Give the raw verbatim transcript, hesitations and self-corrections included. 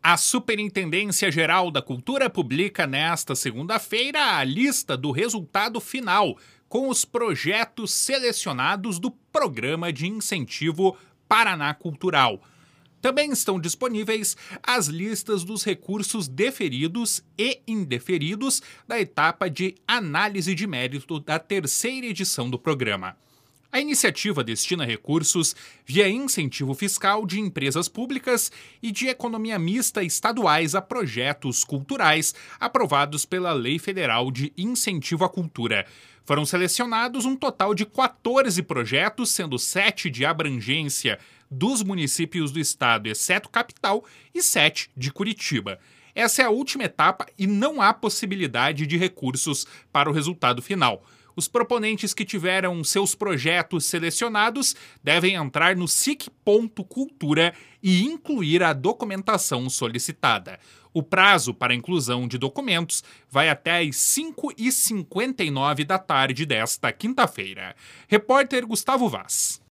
A Superintendência Geral da Cultura publica nesta segunda-feira a lista do resultado final com os projetos selecionados do Programa de Incentivo Paraná Cultural. Também estão disponíveis as listas dos recursos deferidos e indeferidos da etapa de análise de mérito da terceira edição do programa. A iniciativa destina recursos via incentivo fiscal de empresas públicas e de economia mista estaduais a projetos culturais aprovados pela Lei Federal de Incentivo à Cultura. Foram selecionados um total de quatorze projetos, sendo sete de abrangência dos municípios do estado, exceto capital, e sete de Curitiba. Essa é a última etapa e não há possibilidade de recursos para o resultado final. Os proponentes que tiveram seus projetos selecionados devem entrar no s i c ponto cultura e incluir a documentação solicitada. O prazo para a inclusão de documentos vai até às cinco e cinquenta e nove da tarde desta quinta-feira. Repórter Gustavo Vaz.